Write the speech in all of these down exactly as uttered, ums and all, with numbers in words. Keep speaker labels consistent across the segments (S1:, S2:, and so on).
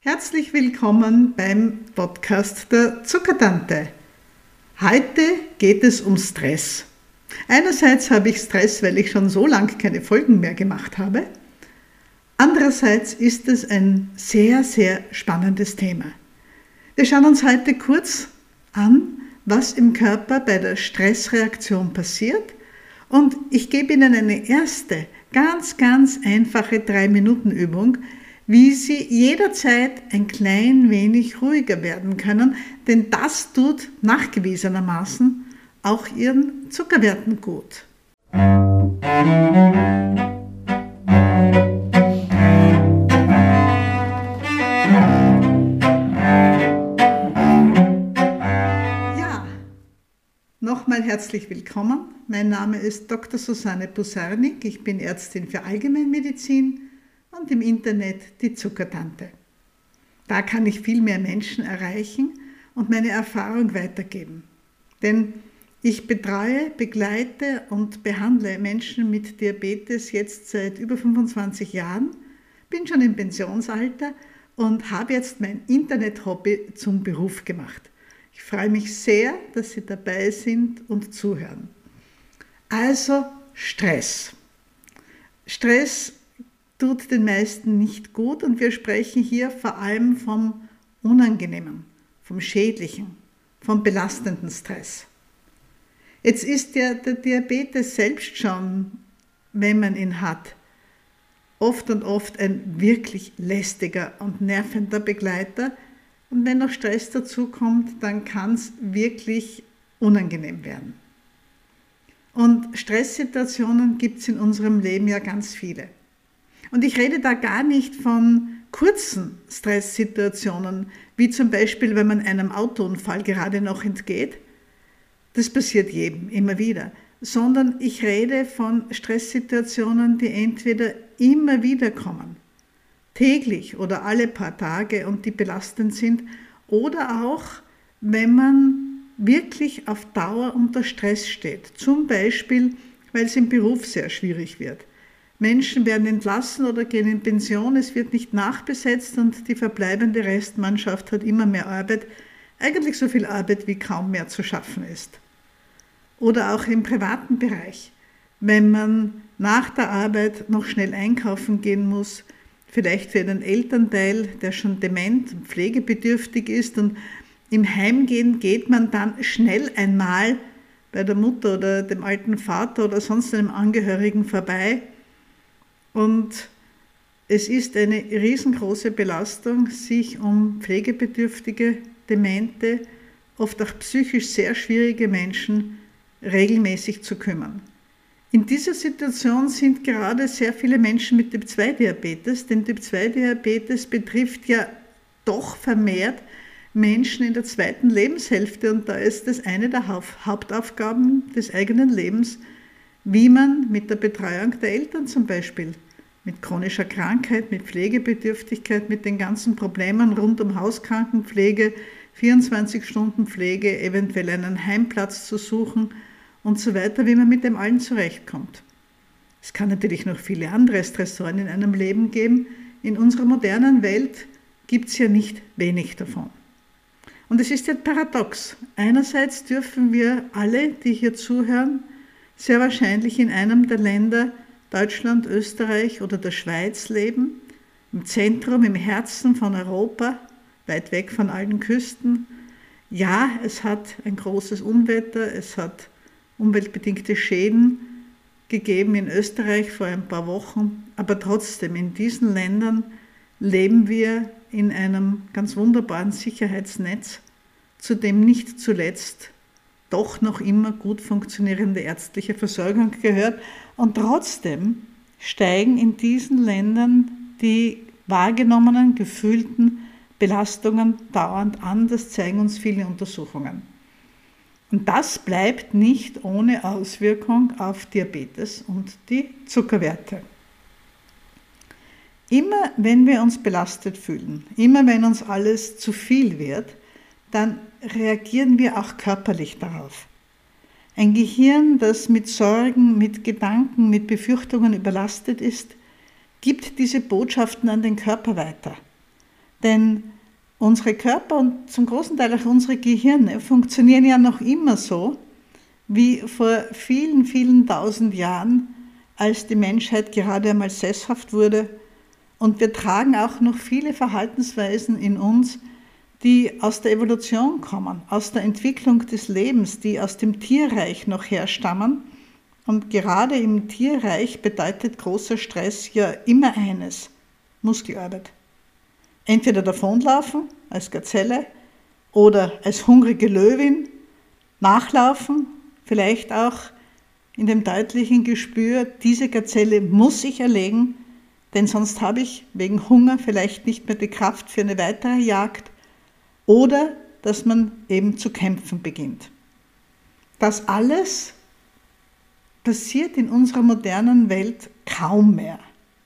S1: Herzlich willkommen beim Podcast der Zuckertante. Heute geht es um Stress. Einerseits habe ich Stress, weil ich schon so lange keine Folgen mehr gemacht habe. Andererseits ist es ein sehr, sehr spannendes Thema. Wir schauen uns heute kurz an, was im Körper bei der Stressreaktion passiert, und ich gebe Ihnen eine erste, ganz, ganz einfache drei Minuten Übung, wie Sie jederzeit ein klein wenig ruhiger werden können, denn das tut nachgewiesenermaßen auch Ihren Zuckerwerten gut. Ja, nochmal herzlich willkommen. Mein Name ist Doktor Susanne Busarnik, ich bin Ärztin für Allgemeinmedizin und im Internet die Zuckertante. Da kann ich viel mehr Menschen erreichen und meine Erfahrung weitergeben. Denn ich betreue, begleite und behandle Menschen mit Diabetes jetzt seit über fünfundzwanzig Jahren, bin schon im Pensionsalter und habe jetzt mein Internet-Hobby zum Beruf gemacht. Ich freue mich sehr, dass Sie dabei sind und zuhören. Also Stress. Stress tut den meisten nicht gut und wir sprechen hier vor allem vom Unangenehmen, vom Schädlichen, vom belastenden Stress. Jetzt ist ja der Diabetes selbst schon, wenn man ihn hat, oft und oft ein wirklich lästiger und nervender Begleiter, und wenn noch Stress dazu kommt, dann kann es wirklich unangenehm werden. Und Stresssituationen gibt es in unserem Leben ja ganz viele. Und ich rede da gar nicht von kurzen Stresssituationen, wie zum Beispiel, wenn man einem Autounfall gerade noch entgeht. Das passiert jedem, immer wieder. Sondern ich rede von Stresssituationen, die entweder immer wieder kommen, täglich oder alle paar Tage, und die belastend sind, oder auch, wenn man wirklich auf Dauer unter Stress steht. Zum Beispiel, weil es im Beruf sehr schwierig wird. Menschen werden entlassen oder gehen in Pension, es wird nicht nachbesetzt und die verbleibende Restmannschaft hat immer mehr Arbeit, eigentlich so viel Arbeit, wie kaum mehr zu schaffen ist. Oder auch im privaten Bereich, wenn man nach der Arbeit noch schnell einkaufen gehen muss, vielleicht für einen Elternteil, der schon dement und pflegebedürftig ist, und im Heimgehen geht man dann schnell einmal bei der Mutter oder dem alten Vater oder sonst einem Angehörigen vorbei. Und es ist eine riesengroße Belastung, sich um pflegebedürftige, demente, oft auch psychisch sehr schwierige Menschen regelmäßig zu kümmern. In dieser Situation sind gerade sehr viele Menschen mit Typ zwei Diabetes, denn Typ zwei Diabetes betrifft ja doch vermehrt Menschen in der zweiten Lebenshälfte, und da ist das eine der Hauptaufgaben des eigenen Lebens, wie man mit der Betreuung der Eltern zum Beispiel, mit chronischer Krankheit, mit Pflegebedürftigkeit, mit den ganzen Problemen rund um Hauskrankenpflege, vierundzwanzig Stunden Pflege, eventuell einen Heimplatz zu suchen und so weiter, wie man mit dem allen zurechtkommt. Es kann natürlich noch viele andere Stressoren in einem Leben geben. In unserer modernen Welt gibt es ja nicht wenig davon. Und es ist ja paradox. Einerseits dürfen wir alle, die hier zuhören, sehr wahrscheinlich in einem der Länder Deutschland, Österreich oder der Schweiz leben, im Zentrum, im Herzen von Europa, weit weg von allen Küsten. Ja, es hat ein großes Unwetter, es hat umweltbedingte Schäden gegeben in Österreich vor ein paar Wochen, aber trotzdem, in diesen Ländern leben wir in einem ganz wunderbaren Sicherheitsnetz, zu dem nicht zuletzt doch noch immer gut funktionierende ärztliche Versorgung gehört. Und trotzdem steigen in diesen Ländern die wahrgenommenen, gefühlten Belastungen dauernd an. Das zeigen uns viele Untersuchungen. Und das bleibt nicht ohne Auswirkung auf Diabetes und die Zuckerwerte. Immer wenn wir uns belastet fühlen, immer wenn uns alles zu viel wird, dann reagieren wir auch körperlich darauf. Ein Gehirn, das mit Sorgen, mit Gedanken, mit Befürchtungen überlastet ist, gibt diese Botschaften an den Körper weiter. Denn unsere Körper und zum großen Teil auch unsere Gehirne funktionieren ja noch immer so, wie vor vielen, vielen tausend Jahren, als die Menschheit gerade einmal sesshaft wurde. Und wir tragen auch noch viele Verhaltensweisen in uns, die aus der Evolution kommen, aus der Entwicklung des Lebens, die aus dem Tierreich noch herstammen. Und gerade im Tierreich bedeutet großer Stress ja immer eines: Muskelarbeit. Entweder davonlaufen als Gazelle oder als hungrige Löwin, nachlaufen, vielleicht auch in dem deutlichen Gespür, diese Gazelle muss ich erlegen, denn sonst habe ich wegen Hunger vielleicht nicht mehr die Kraft für eine weitere Jagd, oder dass man eben zu kämpfen beginnt. Das alles passiert in unserer modernen Welt kaum mehr.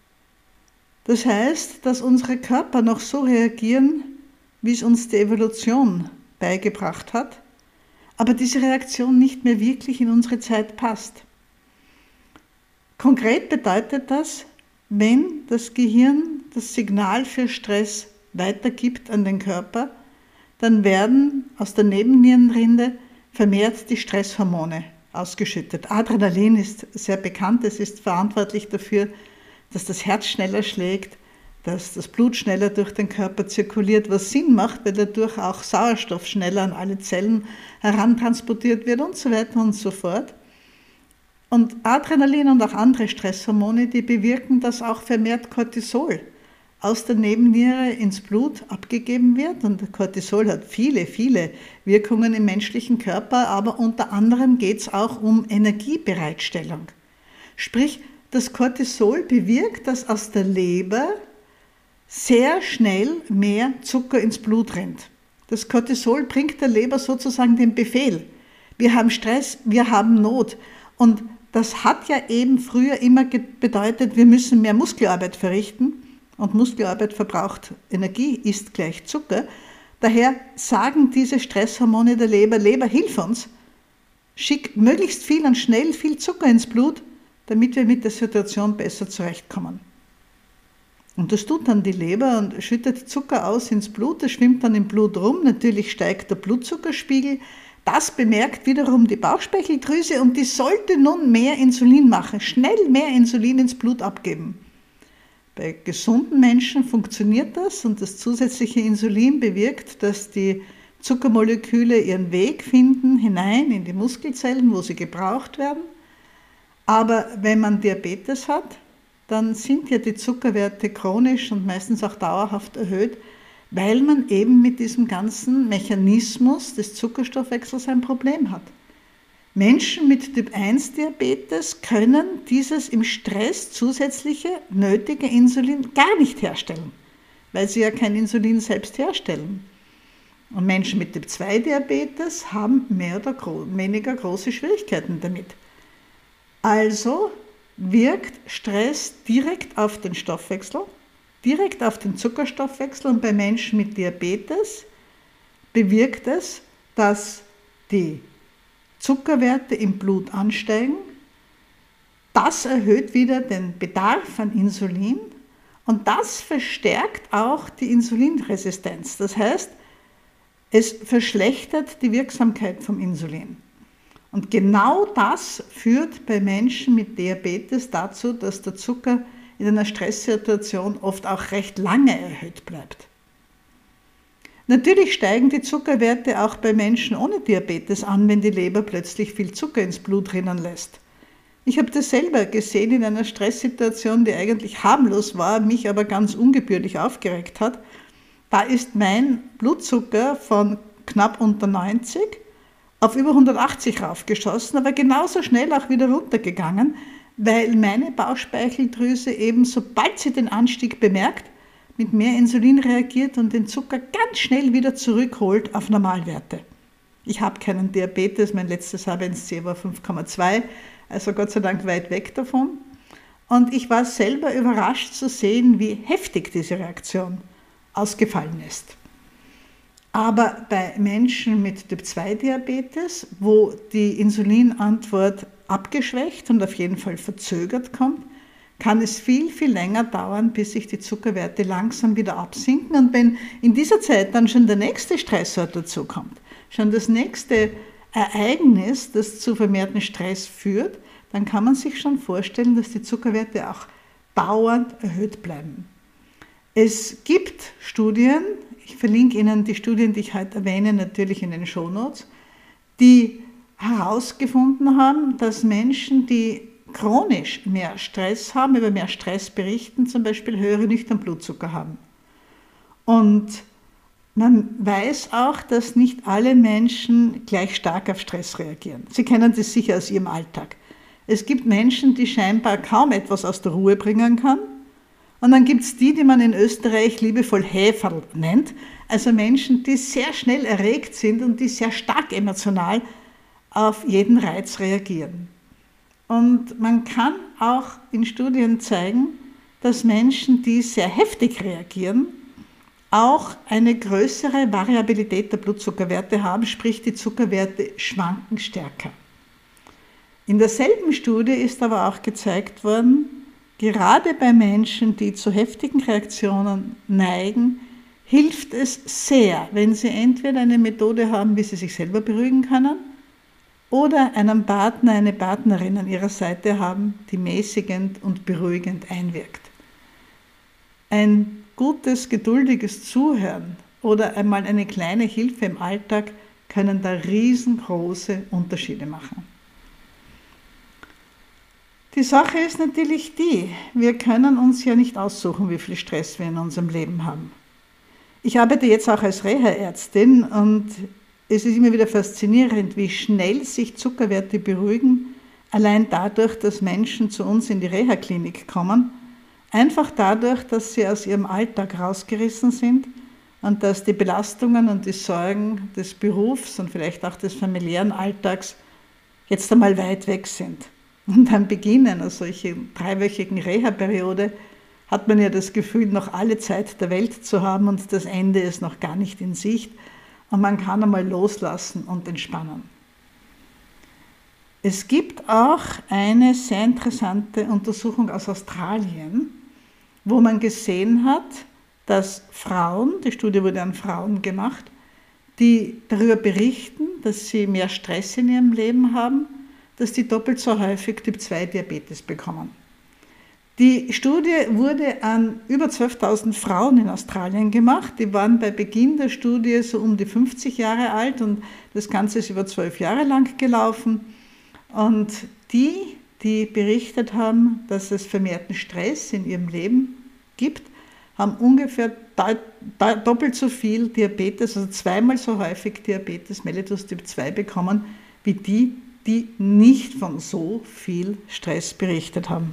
S1: Das heißt, dass unsere Körper noch so reagieren, wie es uns die Evolution beigebracht hat, aber diese Reaktion nicht mehr wirklich in unsere Zeit passt. Konkret bedeutet das, wenn das Gehirn das Signal für Stress weitergibt an den Körper, dann werden aus der Nebennierenrinde vermehrt die Stresshormone ausgeschüttet. Adrenalin ist sehr bekannt, es ist verantwortlich dafür, dass das Herz schneller schlägt, dass das Blut schneller durch den Körper zirkuliert, was Sinn macht, weil dadurch auch Sauerstoff schneller an alle Zellen herantransportiert wird und so weiter und so fort. Und Adrenalin und auch andere Stresshormone, die bewirken, dass auch vermehrt Cortisol aus der Nebenniere ins Blut abgegeben wird. Und Cortisol hat viele, viele Wirkungen im menschlichen Körper, aber unter anderem geht es auch um Energiebereitstellung. Sprich, das Cortisol bewirkt, dass aus der Leber sehr schnell mehr Zucker ins Blut rennt. Das Cortisol bringt der Leber sozusagen den Befehl. Wir haben Stress, wir haben Not. Und das hat ja eben früher immer bedeutet, wir müssen mehr Muskelarbeit verrichten. Und Muskelarbeit verbraucht Energie, ist gleich Zucker. Daher sagen diese Stresshormone der Leber: Leber, hilf uns, schick möglichst viel und schnell viel Zucker ins Blut, damit wir mit der Situation besser zurechtkommen. Und das tut dann die Leber und schüttet Zucker aus ins Blut, das schwimmt dann im Blut rum, natürlich steigt der Blutzuckerspiegel, das bemerkt wiederum die Bauchspeicheldrüse und die sollte nun mehr Insulin machen, schnell mehr Insulin ins Blut abgeben. Bei gesunden Menschen funktioniert das und das zusätzliche Insulin bewirkt, dass die Zuckermoleküle ihren Weg finden hinein in die Muskelzellen, wo sie gebraucht werden. Aber wenn man Diabetes hat, dann sind ja die Zuckerwerte chronisch und meistens auch dauerhaft erhöht, weil man eben mit diesem ganzen Mechanismus des Zuckerstoffwechsels ein Problem hat. Menschen mit Typ eins Diabetes können dieses im Stress zusätzliche nötige Insulin gar nicht herstellen, weil sie ja kein Insulin selbst herstellen. Und Menschen mit Typ zwei Diabetes haben mehr oder weniger große Schwierigkeiten damit. Also wirkt Stress direkt auf den Stoffwechsel, direkt auf den Zuckerstoffwechsel, und bei Menschen mit Diabetes bewirkt es, dass die Zuckerwerte im Blut ansteigen. Das erhöht wieder den Bedarf an Insulin und das verstärkt auch die Insulinresistenz. Das heißt, es verschlechtert die Wirksamkeit vom Insulin. Und genau das führt bei Menschen mit Diabetes dazu, dass der Zucker in einer Stresssituation oft auch recht lange erhöht bleibt. Natürlich steigen die Zuckerwerte auch bei Menschen ohne Diabetes an, wenn die Leber plötzlich viel Zucker ins Blut rinnen lässt. Ich habe das selber gesehen in einer Stresssituation, die eigentlich harmlos war, mich aber ganz ungebührlich aufgeregt hat. Da ist mein Blutzucker von knapp unter neunzig auf über hundertachtzig raufgeschossen, aber genauso schnell auch wieder runtergegangen, weil meine Bauchspeicheldrüse eben, sobald sie den Anstieg bemerkt, mit mehr Insulin reagiert und den Zucker ganz schnell wieder zurückholt auf Normalwerte. Ich habe keinen Diabetes, mein letztes H b A one C war fünf Komma zwei, also Gott sei Dank weit weg davon. Und ich war selber überrascht zu sehen, wie heftig diese Reaktion ausgefallen ist. Aber bei Menschen mit Typ zwei Diabetes, wo die Insulinantwort abgeschwächt und auf jeden Fall verzögert kommt, kann es viel, viel länger dauern, bis sich die Zuckerwerte langsam wieder absinken. Und wenn in dieser Zeit dann schon der nächste Stressor dazukommt, schon das nächste Ereignis, das zu vermehrten Stress führt, dann kann man sich schon vorstellen, dass die Zuckerwerte auch dauernd erhöht bleiben. Es gibt Studien, ich verlinke Ihnen die Studien, die ich heute erwähne, natürlich in den Shownotes, die herausgefunden haben, dass Menschen, die chronisch mehr Stress haben, über mehr Stress berichten, zum Beispiel höhere nüchtern Blutzucker haben. Und man weiß auch, dass nicht alle Menschen gleich stark auf Stress reagieren. Sie kennen das sicher aus Ihrem Alltag. Es gibt Menschen, die scheinbar kaum etwas aus der Ruhe bringen kann. Und dann gibt es die, die man in Österreich liebevoll Häferl nennt, also Menschen, die sehr schnell erregt sind und die sehr stark emotional auf jeden Reiz reagieren. Und man kann auch in Studien zeigen, dass Menschen, die sehr heftig reagieren, auch eine größere Variabilität der Blutzuckerwerte haben, sprich die Zuckerwerte schwanken stärker. In derselben Studie ist aber auch gezeigt worden, gerade bei Menschen, die zu heftigen Reaktionen neigen, hilft es sehr, wenn sie entweder eine Methode haben, wie sie sich selber beruhigen können, oder einen Partner, eine Partnerin an ihrer Seite haben, die mäßigend und beruhigend einwirkt. Ein gutes, geduldiges Zuhören oder einmal eine kleine Hilfe im Alltag können da riesengroße Unterschiede machen. Die Sache ist natürlich die, wir können uns ja nicht aussuchen, wie viel Stress wir in unserem Leben haben. Ich arbeite jetzt auch als Reha-Ärztin und es ist immer wieder faszinierend, wie schnell sich Zuckerwerte beruhigen, allein dadurch, dass Menschen zu uns in die Reha-Klinik kommen, einfach dadurch, dass sie aus ihrem Alltag rausgerissen sind und dass die Belastungen und die Sorgen des Berufs und vielleicht auch des familiären Alltags jetzt einmal weit weg sind. Und am Beginn einer solchen dreiwöchigen Reha-Periode hat man ja das Gefühl, noch alle Zeit der Welt zu haben und das Ende ist noch gar nicht in Sicht. Und man kann einmal loslassen und entspannen. Es gibt auch eine sehr interessante Untersuchung aus Australien, wo man gesehen hat, dass Frauen, die Studie wurde an Frauen gemacht, die darüber berichten, dass sie mehr Stress in ihrem Leben haben, dass die doppelt so häufig Typ zwei Diabetes bekommen. Die Studie wurde an über zwölftausend Frauen in Australien gemacht. Die waren bei Beginn der Studie so um die fünfzig Jahre alt und das Ganze ist über zwölf Jahre lang gelaufen. Und die, die berichtet haben, dass es vermehrten Stress in ihrem Leben gibt, haben ungefähr doppelt so viel Diabetes, also zweimal so häufig Diabetes mellitus Typ zwei bekommen, wie die, die nicht von so viel Stress berichtet haben.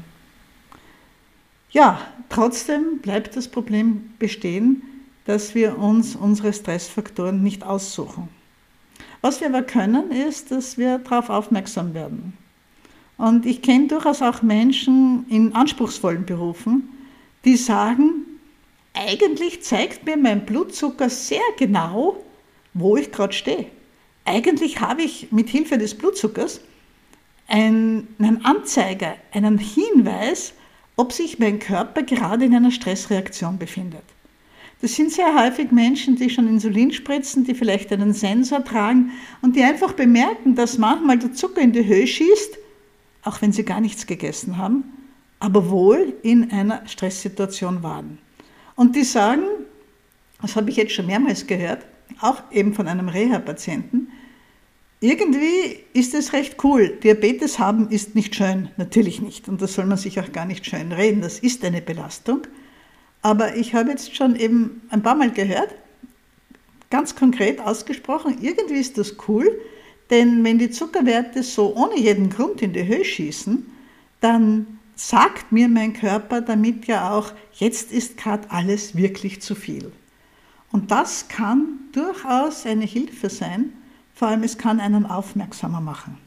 S1: Ja, trotzdem bleibt das Problem bestehen, dass wir uns unsere Stressfaktoren nicht aussuchen. Was wir aber können, ist, dass wir darauf aufmerksam werden. Und ich kenne durchaus auch Menschen in anspruchsvollen Berufen, die sagen, eigentlich zeigt mir mein Blutzucker sehr genau, wo ich gerade stehe. Eigentlich habe ich mit Hilfe des Blutzuckers einen Anzeiger, einen Hinweis, ob sich mein Körper gerade in einer Stressreaktion befindet. Das sind sehr häufig Menschen, die schon Insulin spritzen, die vielleicht einen Sensor tragen und die einfach bemerken, dass manchmal der Zucker in die Höhe schießt, auch wenn sie gar nichts gegessen haben, aber wohl in einer Stresssituation waren. Und die sagen, das habe ich jetzt schon mehrmals gehört, auch eben von einem Reha-Patienten, irgendwie ist es recht cool. Diabetes haben ist nicht schön, natürlich nicht. Und das soll man sich auch gar nicht schön reden. Das ist eine Belastung. Aber ich habe jetzt schon eben ein paar Mal gehört, ganz konkret ausgesprochen, irgendwie ist das cool, denn wenn die Zuckerwerte so ohne jeden Grund in die Höhe schießen, dann sagt mir mein Körper damit ja auch, jetzt ist gerade alles wirklich zu viel. Und das kann durchaus eine Hilfe sein, vor allem es kann einen aufmerksamer machen.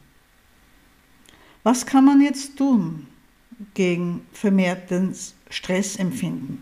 S1: Was kann man jetzt tun gegen vermehrtes Stressempfinden?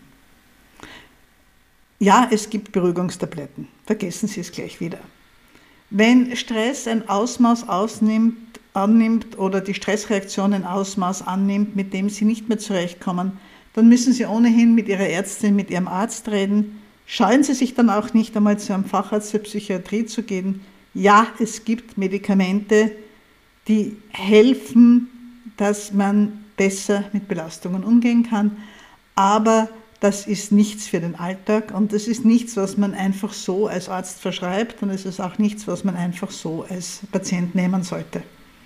S1: Ja, es gibt Beruhigungstabletten, vergessen Sie es gleich wieder. Wenn Stress ein Ausmaß ausnimmt, annimmt oder die Stressreaktion ein Ausmaß annimmt, mit dem Sie nicht mehr zurechtkommen, dann müssen Sie ohnehin mit Ihrer Ärztin, mit Ihrem Arzt reden. Scheuen Sie sich dann auch nicht einmal zu einem Facharzt der Psychiatrie zu gehen. Ja, es gibt Medikamente, die helfen, dass man besser mit Belastungen umgehen kann, aber das ist nichts für den Alltag und das ist nichts, was man einfach so als Arzt verschreibt und es ist auch nichts, was man einfach so als Patient nehmen sollte.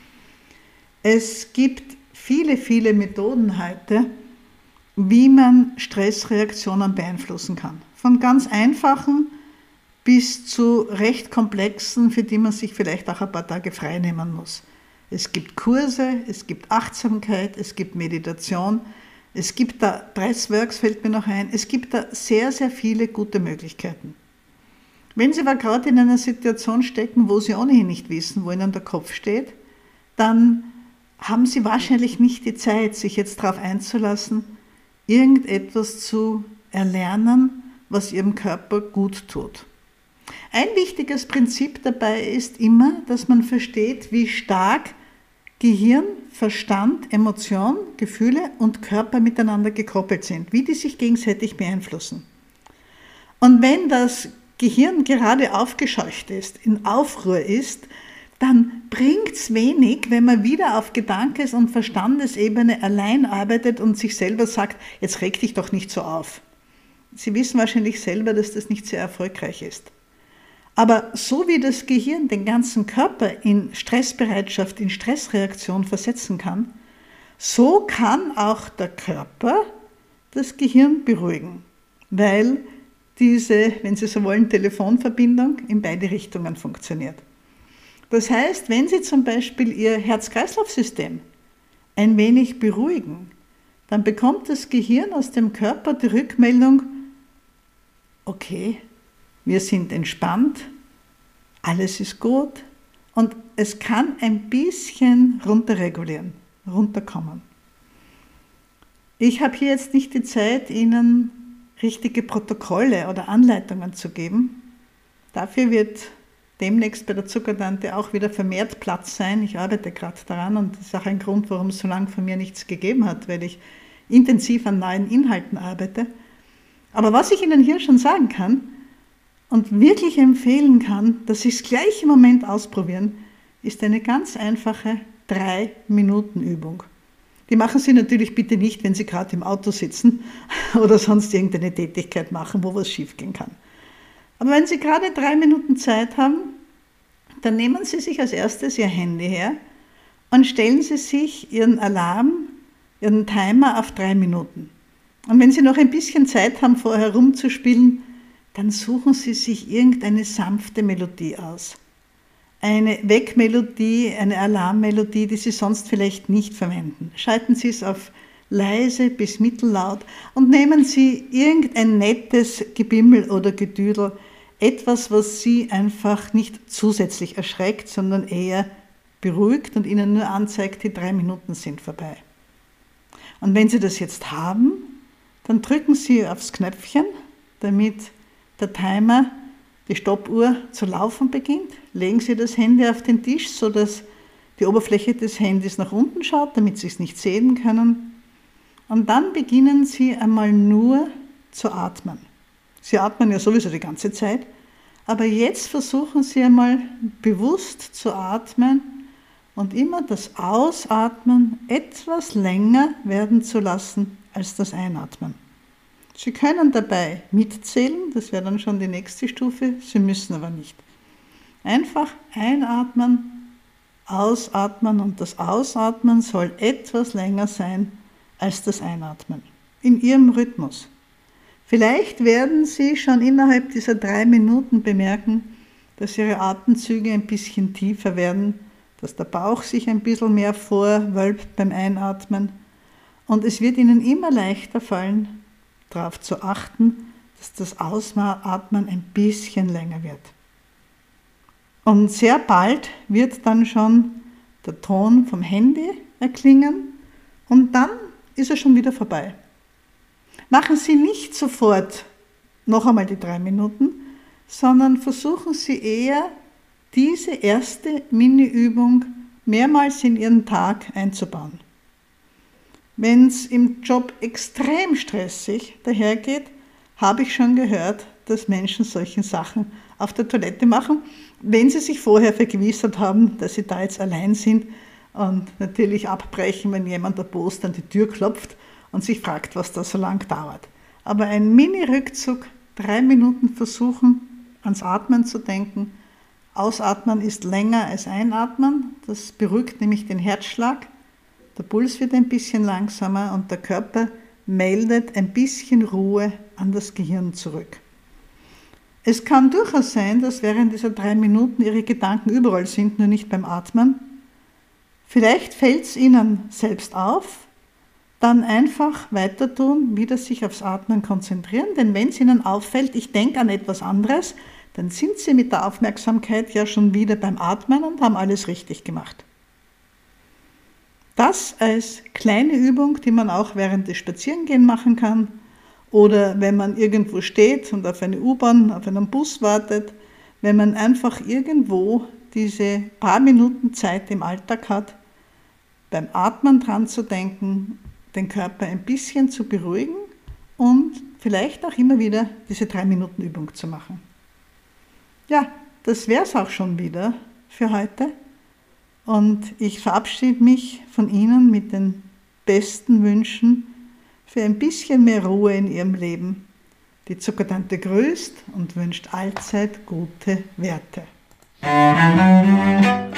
S1: Es gibt viele, viele Methoden heute, wie man Stressreaktionen beeinflussen kann. Von ganz einfachen bis zu recht komplexen, für die man sich vielleicht auch ein paar Tage frei nehmen muss. Es gibt Kurse, es gibt Achtsamkeit, es gibt Meditation, es gibt da Breathworks, fällt mir noch ein, es gibt da sehr, sehr viele gute Möglichkeiten. Wenn Sie aber gerade in einer Situation stecken, wo Sie ohnehin nicht wissen, wo Ihnen der Kopf steht, dann haben Sie wahrscheinlich nicht die Zeit, sich jetzt darauf einzulassen, irgendetwas zu erlernen, was Ihrem Körper gut tut. Ein wichtiges Prinzip dabei ist immer, dass man versteht, wie stark Gehirn, Verstand, Emotion, Gefühle und Körper miteinander gekoppelt sind, wie die sich gegenseitig beeinflussen. Und wenn das Gehirn gerade aufgescheucht ist, in Aufruhr ist, dann bringt es wenig, wenn man wieder auf Gedankes- und Verstandesebene allein arbeitet und sich selber sagt, jetzt reg dich doch nicht so auf. Sie wissen wahrscheinlich selber, dass das nicht sehr erfolgreich ist. Aber so wie das Gehirn den ganzen Körper in Stressbereitschaft, in Stressreaktion versetzen kann, so kann auch der Körper das Gehirn beruhigen, weil diese, wenn Sie so wollen, Telefonverbindung in beide Richtungen funktioniert. Das heißt, wenn Sie zum Beispiel Ihr Herz-Kreislauf-System ein wenig beruhigen, dann bekommt das Gehirn aus dem Körper die Rückmeldung, okay, wir sind entspannt, alles ist gut und es kann ein bisschen runterregulieren, runterkommen. Ich habe hier jetzt nicht die Zeit, Ihnen richtige Protokolle oder Anleitungen zu geben. Dafür wird demnächst bei der Zuckertante auch wieder vermehrt Platz sein. Ich arbeite gerade daran und das ist auch ein Grund, warum es so lange von mir nichts gegeben hat, weil ich intensiv an neuen Inhalten arbeite. Aber was ich Ihnen hier schon sagen kann und wirklich empfehlen kann, dass Sie es gleich im Moment ausprobieren, ist eine ganz einfache drei Minuten Übung. Die machen Sie natürlich bitte nicht, wenn Sie gerade im Auto sitzen oder sonst irgendeine Tätigkeit machen, wo was schiefgehen kann. Aber wenn Sie gerade drei Minuten Zeit haben, dann nehmen Sie sich als erstes Ihr Handy her und stellen Sie sich Ihren Alarm, Ihren Timer auf drei Minuten. Und wenn Sie noch ein bisschen Zeit haben, vorher rumzuspielen, dann suchen Sie sich irgendeine sanfte Melodie aus. Eine Weckmelodie, eine Alarmmelodie, die Sie sonst vielleicht nicht verwenden. Schalten Sie es auf leise bis mittellaut und nehmen Sie irgendein nettes Gebimmel oder Gedüdel, etwas, was Sie einfach nicht zusätzlich erschreckt, sondern eher beruhigt und Ihnen nur anzeigt, die drei Minuten sind vorbei. Und wenn Sie das jetzt haben, dann drücken Sie aufs Knöpfchen, damit der Timer, die Stoppuhr zu laufen beginnt. Legen Sie das Handy auf den Tisch, sodass die Oberfläche des Handys nach unten schaut, damit Sie es nicht sehen können. Und dann beginnen Sie einmal nur zu atmen. Sie atmen ja sowieso die ganze Zeit, aber jetzt versuchen Sie einmal bewusst zu atmen und immer das Ausatmen etwas länger werden zu lassen als das Einatmen. Sie können dabei mitzählen, das wäre dann schon die nächste Stufe, Sie müssen aber nicht. Einfach einatmen, ausatmen und das Ausatmen soll etwas länger sein als das Einatmen, in Ihrem Rhythmus. Vielleicht werden Sie schon innerhalb dieser drei Minuten bemerken, dass Ihre Atemzüge ein bisschen tiefer werden, dass der Bauch sich ein bisschen mehr vorwölbt beim Einatmen und es wird Ihnen immer leichter fallen, darauf zu achten, dass das Ausatmen ein bisschen länger wird. Und sehr bald wird dann schon der Ton vom Handy erklingen und dann ist er schon wieder vorbei. Machen Sie nicht sofort noch einmal die drei Minuten, sondern versuchen Sie eher, diese erste Mini-Übung mehrmals in ihren Tag einzubauen. Wenn es im Job extrem stressig dahergeht, habe ich schon gehört, dass Menschen solche Sachen auf der Toilette machen, wenn sie sich vorher vergewissert haben, dass sie da jetzt allein sind und natürlich abbrechen, wenn jemand erbost an die Tür klopft und sich fragt, was da so lang dauert. Aber ein Mini-Rückzug, drei Minuten versuchen, ans Atmen zu denken. Ausatmen ist länger als Einatmen, das beruhigt nämlich den Herzschlag. Der Puls wird ein bisschen langsamer und der Körper meldet ein bisschen Ruhe an das Gehirn zurück. Es kann durchaus sein, dass während dieser drei Minuten Ihre Gedanken überall sind, nur nicht beim Atmen. Vielleicht fällt es Ihnen selbst auf, dann einfach weiter tun, wieder sich aufs Atmen konzentrieren, denn wenn es Ihnen auffällt, ich denke an etwas anderes, dann sind Sie mit der Aufmerksamkeit ja schon wieder beim Atmen und haben alles richtig gemacht. Das als kleine Übung, die man auch während des Spazierengehens machen kann oder wenn man irgendwo steht und auf eine U-Bahn, auf einen Bus wartet, wenn man einfach irgendwo diese paar Minuten Zeit im Alltag hat, beim Atmen dran zu denken, den Körper ein bisschen zu beruhigen und vielleicht auch immer wieder diese drei Minuten Übung zu machen. Ja, das wäre es auch schon wieder für heute. Und ich verabschiede mich von Ihnen mit den besten Wünschen für ein bisschen mehr Ruhe in Ihrem Leben. Die Zuckertante grüßt und wünscht allzeit gute Werte.